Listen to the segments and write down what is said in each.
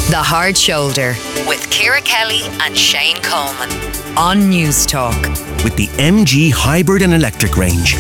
The Hard Shoulder with Ciara Kelly and Shane Coleman on News Talk. With the MG hybrid and electric range.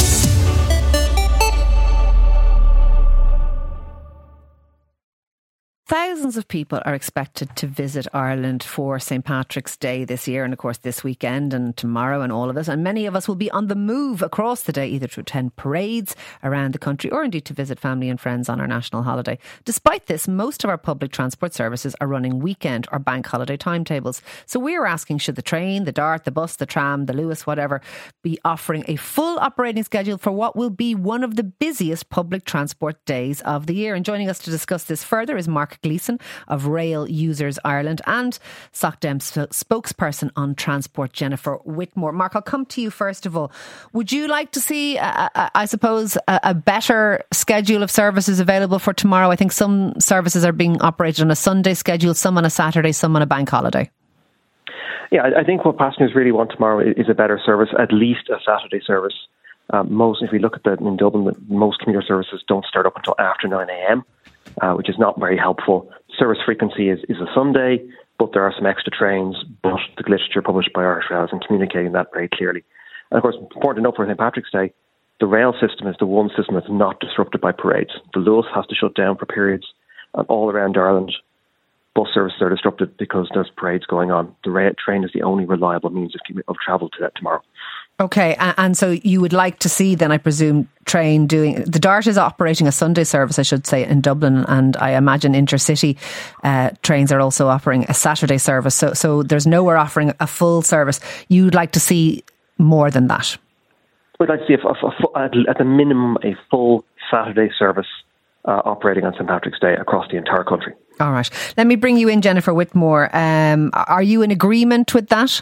Thousands of people are expected to visit Ireland for St. Patrick's Day this year and of course this weekend and tomorrow and all of it. And many of us will be on the move across the day, either to attend parades around the country or indeed to visit family and friends on our national holiday. Despite this, most of our public transport services are running weekend or bank holiday timetables. So we're asking, should the train, the Dart, the bus, the tram, the Luas, whatever, be offering a full operating schedule for what will be one of the busiest public transport days of the year? And joining us to discuss this further is Mark Gleeson of Rail Users Ireland and SOCDEM spokesperson on transport, Jennifer Whitmore. Mark, I'll come to you first of all. Would you like to see, I suppose, a better schedule of services available for tomorrow? I think some services are being operated on a Sunday schedule, some on a Saturday, some on a bank holiday. Yeah, I think what passengers really want tomorrow is a better service, at least a Saturday service. If we look at in Dublin, most commuter services don't start up until after 9 a.m, which is not very helpful. Service frequency is a Sunday, but there are some extra trains, but the literature published by Irish Rail is communicating that very clearly. And of course, important to note for St. Patrick's Day, the rail system is the one system that's not disrupted by parades. The Luas has to shut down for periods, and all around Ireland, bus services are disrupted because there's parades going on. The train is the only reliable means of travel to that tomorrow. Okay, and so you would like to see then, I presume, train doing... The Dart is operating a Sunday service, I should say, in Dublin, and I imagine intercity trains are also offering a Saturday service. So there's nowhere offering a full service. You'd like to see more than that? We'd like to see, at the minimum, a full Saturday service operating on St. Patrick's Day across the entire country. All right. Let me bring you in, Jennifer Whitmore. Are you in agreement with that?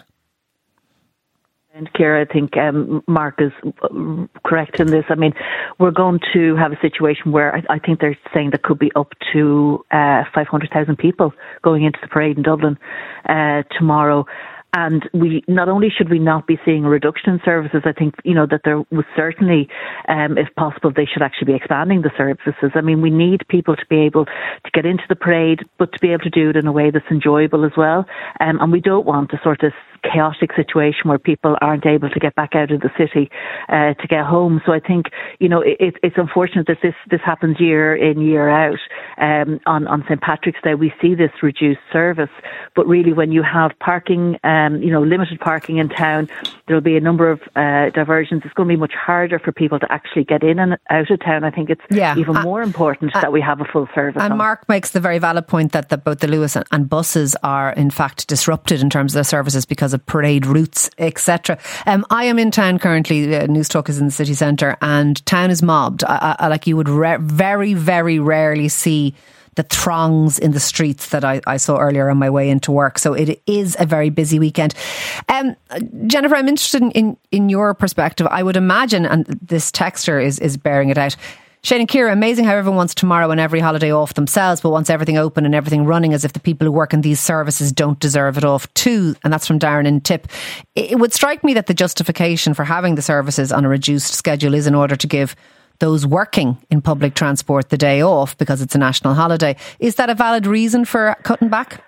And Ciara, I think Mark is correct in this. I mean, we're going to have a situation where I think they're saying there could be up to 500,000 people going into the parade in Dublin tomorrow. And not only should we not be seeing a reduction in services, I think, that there was certainly, if possible, they should actually be expanding the services. I mean, we need people to be able to get into the parade, but to be able to do it in a way that's enjoyable as well. And we don't want a sort of chaotic situation where people aren't able to get back out of the city to get home. So I think, it's unfortunate that this happens year in, year out. On St. Patrick's Day, we see this reduced service. But really, when you have parking, limited parking in town, there'll be a number of diversions. It's going to be much harder for people to actually get in and out of town. I think it's even more important that we have a full service. And Mark makes the very valid point that both the Luas and buses are in fact disrupted in terms of their services because of parade routes, etc. I am in town currently. News Talk is in the city centre, and town is mobbed. Like you would very, very rarely see the throngs in the streets that I saw earlier on my way into work. So it is a very busy weekend. Jennifer, I'm interested in your perspective. I would imagine, and this texter is bearing it out, Shane and Ciara, amazing how everyone wants tomorrow and every holiday off themselves, but wants everything open and everything running as if the people who work in these services don't deserve it off too. And that's from Darren in Tip. It would strike me that the justification for having the services on a reduced schedule is in order to give those working in public transport the day off because it's a national holiday. Is that a valid reason for cutting back?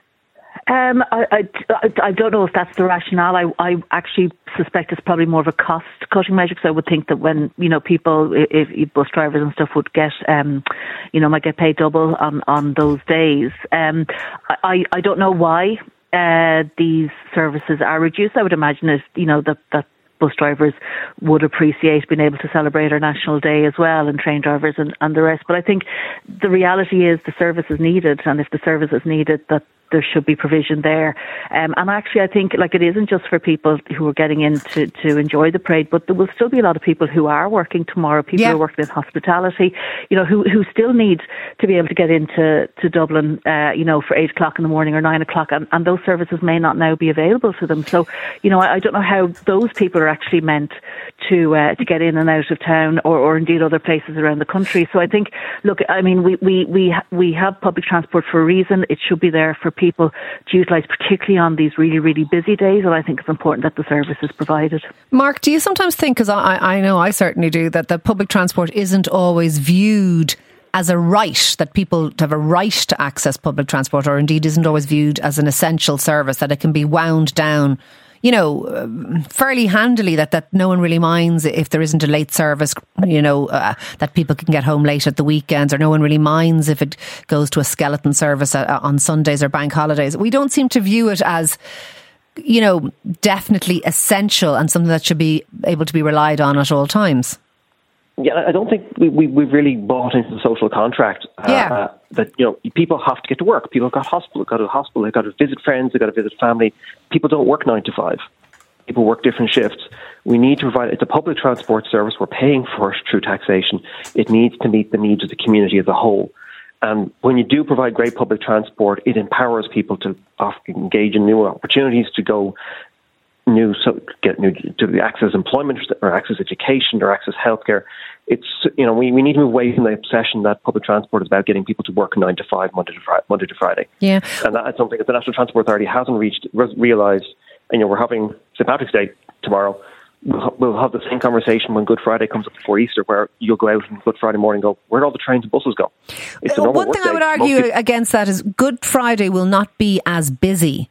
I don't know if that's the rationale. I actually suspect it's probably more of a cost-cutting measure, because I would think that when, people, if bus drivers and stuff would get, might get paid double on those days. I don't know why these services are reduced. I would imagine that bus drivers would appreciate being able to celebrate our National Day as well, and train drivers and the rest. But I think the reality is the service is needed, and if the service is needed, that there should be provision there. And actually, I think it isn't just for people who are getting in to enjoy the parade, but there will still be a lot of people who are working tomorrow, people who are working in hospitality, who still need to be able to get into Dublin, for 8 o'clock in the morning or 9 o'clock, and those services may not now be available to them. So, I don't know how those people are actually meant to get in and out of town, or indeed other places around the country. So I think, look, I mean, we have public transport for a reason. It should be there for people to utilise, particularly on these really, really busy days, and I think it's important that the service is provided. Mark, do you sometimes think, because I know I certainly do, that the public transport isn't always viewed as a right, that people have a right to access public transport, or indeed isn't always viewed as an essential service, that it can be wound down, fairly handily, that no one really minds if there isn't a late service, that people can get home late at the weekends, or no one really minds if it goes to a skeleton service on Sundays or bank holidays. We don't seem to view it as, definitely essential and something that should be able to be relied on at all times. Yeah, I don't think we've really bought into the social contract that people have to get to work. People go to hospital, they've got to visit friends, they've got to visit family. People don't work 9 to 5. People work different shifts. We need to provide, it's a public transport service, we're paying for it through taxation. It needs to meet the needs of the community as a whole. And when you do provide great public transport, it empowers people to engage in new opportunities, to go to access employment or access education or access healthcare. It's, we need to move away from the obsession that public transport is about getting people to work 9 to 5, Monday to Friday. Yeah. And that's something that the National Transport Authority hasn't realised. And we're having St. Patrick's Day tomorrow. We'll have the same conversation when Good Friday comes up before Easter, where you'll go out on Good Friday morning and go, where'd all the trains and buses go? One thing I would argue against that is Good Friday will not be as busy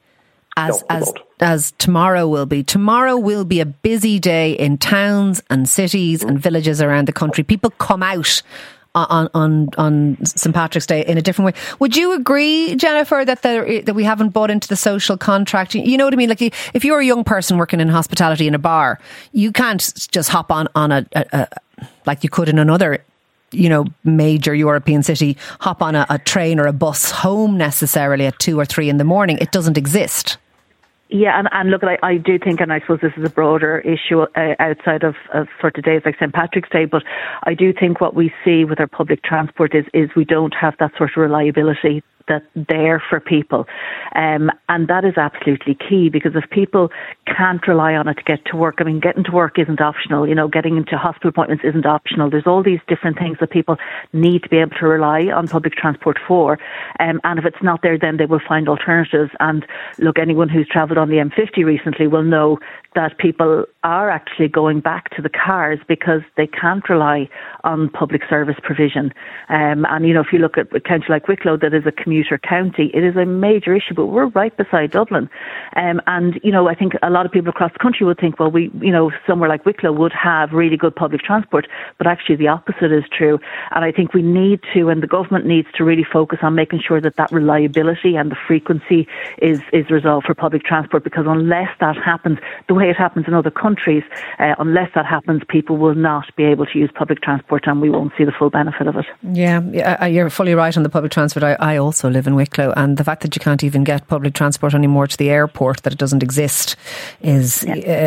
as tomorrow will be. Tomorrow will be a busy day in towns and cities and villages around the country. People come out on St. Patrick's Day in a different way. Would you agree, Jennifer, that we haven't bought into the social contract? You know what I mean? Like, if you're a young person working in hospitality in a bar, you can't just hop on a like you could in another major European city, hop on a train or a bus home necessarily at 2 or 3 in the morning. It doesn't exist. Yeah, and look, I do think, and I suppose this is a broader issue outside of for today's like St. Patrick's Day, but I do think what we see with our public transport is we don't have that sort of reliability that's there for people. And that is absolutely key, because if people can't rely on it to get to work, I mean, getting to work isn't optional, getting into hospital appointments isn't optional. There's all these different things that people need to be able to rely on public transport for. And if it's not there, then they will find alternatives. And look, anyone who's travelled on the M50 recently will know that people are actually going back to the cars because they can't rely on public service provision. And, if you look at a county like Wicklow, that is a commuter county, it is a major issue, but we're right beside Dublin. I think a lot of people across the country would think, well, somewhere like Wicklow would have really good public transport, but actually the opposite is true. And I think we need to, and the government needs to really focus on making sure that reliability and the frequency is resolved for public transport, because unless that happens, the way it happens in other countries, unless that happens, people will not be able to use public transport and we won't see the full benefit of it. Yeah, you're fully right on the public transport. I also live in Wicklow, and the fact that you can't even get public transport anymore to the airport, that it doesn't exist, is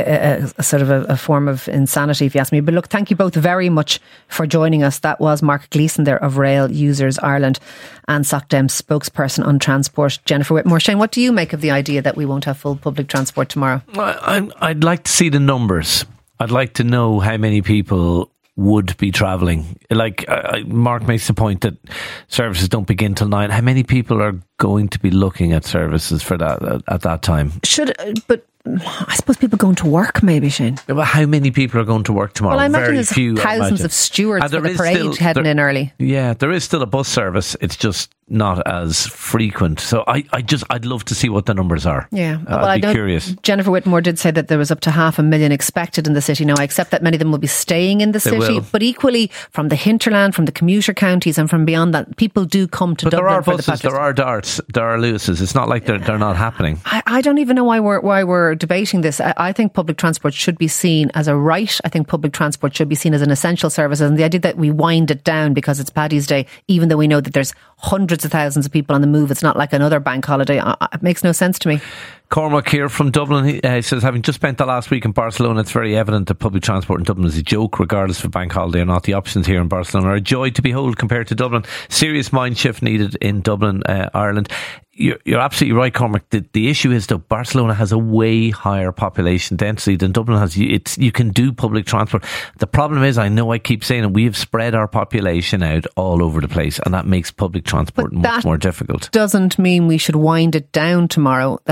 a sort of a form of insanity, if you ask me. But look, thank you both very much for joining us. That was Mark Gleeson there of Rail Users Ireland and SocDem spokesperson on transport, Jennifer Whitmore. Shane, what do you make of the idea that we won't have full public transport tomorrow? I'd like to see the numbers. I'd like to know how many people would be travelling. Like Mark makes the point that services don't begin till 9. How many people are going to be looking at services for that at that time? But I suppose people going to work, maybe, Shane. Well, how many people are going to work tomorrow? Well, I imagine there's thousands of stewards for the parade heading in early. Yeah, there is still a bus service. It's just not as frequent. So I'd love to see what the numbers are. Yeah, I'd be curious. Jennifer Whitmore did say that there was up to 500,000 expected in the city. Now, I accept that many of them will be staying in the city, but equally from the hinterland, from the commuter counties and from beyond that, people do come to Dublin. There are buses, there are darts, there are Lewises. It's not like they're not happening. I don't even know why we're debating this. I think public transport should be seen as a right. I think public transport should be seen as an essential service, and the idea that we wind it down because it's Paddy's Day, even though we know that there's hundreds of thousands of people on the move, it's not like another bank holiday. It makes no sense to me. Cormac here from Dublin, he says, having just spent the last week in Barcelona, it's very evident that public transport in Dublin is a joke, regardless of a bank holiday or not. The options here in Barcelona are a joy to behold compared to Dublin. Serious mind shift needed in Dublin, Ireland. You're absolutely right, Cormac. The issue is, though, Barcelona has a way higher population density than Dublin has. You can do public transport. The problem is, I know I keep saying it, we have spread our population out all over the place, and that makes public transport much more difficult. Doesn't mean we should wind it down tomorrow. That doesn't mean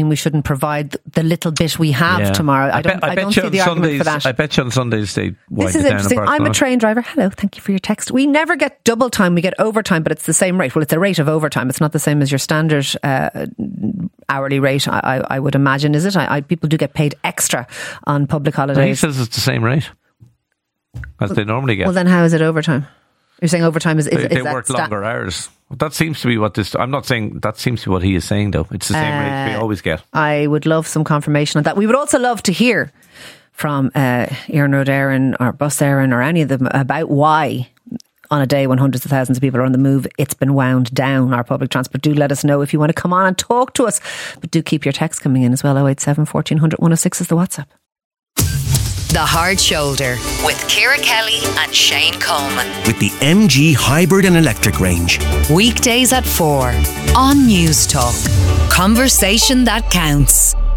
mean we shouldn't provide the little bit we have tomorrow. I don't see the argument for that. I bet you on Sundays they wind This is it down interesting. in I'm a train driver. Hello, thank you for your text. We never get double time, we get overtime, but it's the same rate. Well, it's a rate of overtime. It's not the same as your standard hourly rate, I would imagine, is it? People do get paid extra on public holidays. He says it's the same rate as they normally get. Well, then how is it overtime? You're saying overtime is they work longer hours. That seems to be what this. I'm not saying that seems to be what he is saying, though. It's the same rate we always get. I would love some confirmation on that. We would also love to hear from Iarnród Éireann or Bus Éireann or any of them about why, on a day when hundreds of thousands of people are on the move, it's been wound down, our public transport. Do let us know if you want to come on and talk to us. But do keep your text coming in as well. 087 1400 106 is the WhatsApp. The Hard Shoulder with Ciara Kelly and Shane Coleman. With the MG hybrid and electric range. Weekdays at 4 on News Talk. Conversation that counts.